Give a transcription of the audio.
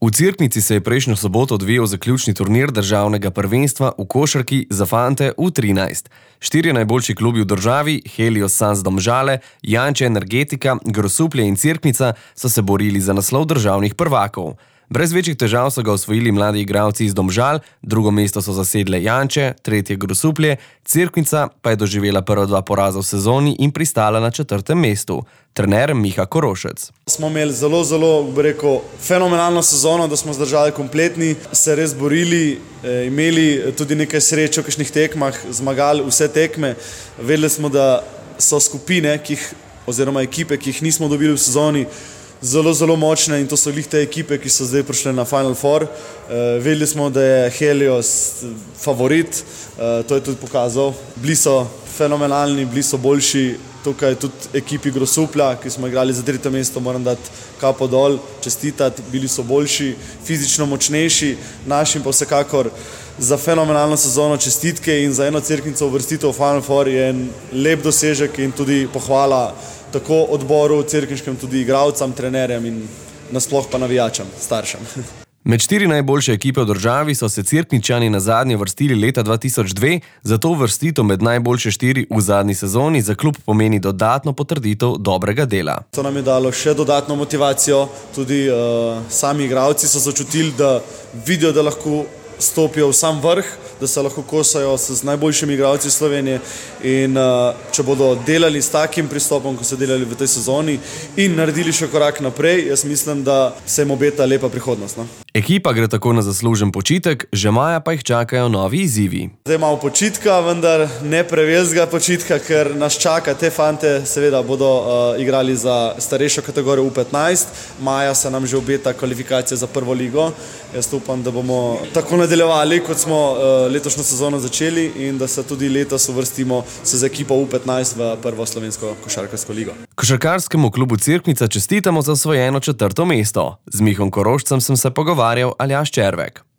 V Cerknici se je prejšnjo soboto odvijal zaključni turnir državnega prvenstva v košarki za fante U13. 4 najboljši klubi v državi, Helios Sans Domžale, Janče Energetika, Grosuplje in Cerknica, so se borili za naslov državnih prvakov. Brez večjih težav so ga osvojili mladi igralci iz Domžal, drugo mesto so zasedle Janče, tretje Grosuplje, Cerknica pa je doživela prva 2 poraza v sezoni in pristala na 4. mestu. Trener Miha Korošec. Smo imeli zelo, fenomenalno sezono, da smo zdržali kompletni, se res borili, imeli tudi nekaj sreče v kakšnih tekmah, zmagali vse tekme. Vedeli smo, da so skupine, oziroma ekipe, ki jih nismo dobili v sezoni, zelo močne in to so glih te ekipe, ki so zdaj prišle na Final Four. Vedeli smo, da je Helios favorit, to je tudi pokazal. Bili so fenomenalni, bili so boljši. Tukaj tudi ekipi Grosuplja, ki smo igrali za 3. mesto, moram dati kapo dol, čestitati, bili so boljši, fizično močnejši, našim pa vsekakor za fenomenalno sezono čestitke in za eno Cerknico uvrstitev v Final Four je en lep dosežek in tudi pohvala tako odboru cerkniškem, tudi igralcem, trenerjem in nasploh pa navijačem, staršem. Med 4 najboljše ekipe v državi so se Cerkničani na zadnje vrstili leta 2002, zato uvrstitev med najboljše 4 v zadnji sezoni za klub pomeni dodatno potrditev dobrega dela. To nam je dalo še dodatno motivacijo, tudi sami igralci so začutili, da vidijo, da lahko stopijo v sam vrh, da se lahko kosajo z najboljšimi igralci Slovenije in če bodo delali s takim pristopom, ko so delali v tej sezoni in naredili še korak naprej, jaz mislim, da se jim obeta lepa prihodnost. No? Ekipa gre tako na zaslužen počitek, že maja pa jih čakajo novi izzivi. Zdaj imamo počitka, vendar ne prevelikega počitka, ker nas čaka te fante, seveda bodo igrali za starejšo kategorijo U15. Maja se nam že obeta kvalifikacija za prvo ligo. Jaz upam, da bomo tako nadaljevali, kot smo letošnjo sezono začeli in da se tudi letos uvrstimo z ekipo U15 v prvo slovensko košarkarsko ligo. Košarkarskemu klubu Cerknica čestitamo za osvojeno 4. mesto. Z Mihom Korošcem sem se pogovarjal Aljaž Červek.